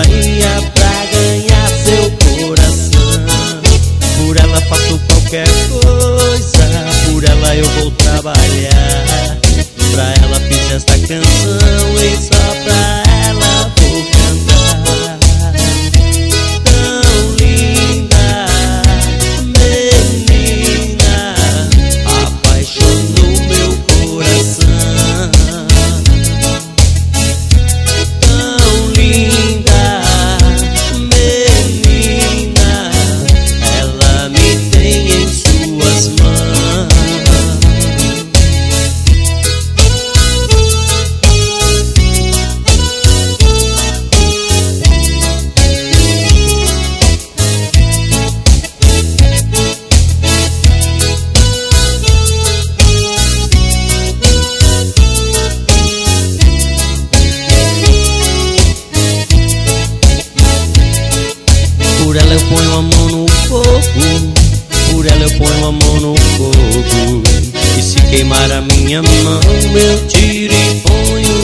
faria pra ganhar seu coração. Por ela faço qualquer coisa, por ela eu vou trabalhar. Pra ela fiz esta canção e só pra ela vou cantar. Tão linda, menina, apaixonou meu coração. Tão linda, menina, ela me tem em suas mãos. Por ela eu ponho a mão no fogo, por ela eu ponho a mão no fogo. E se queimar a minha mão, eu tiro e ponho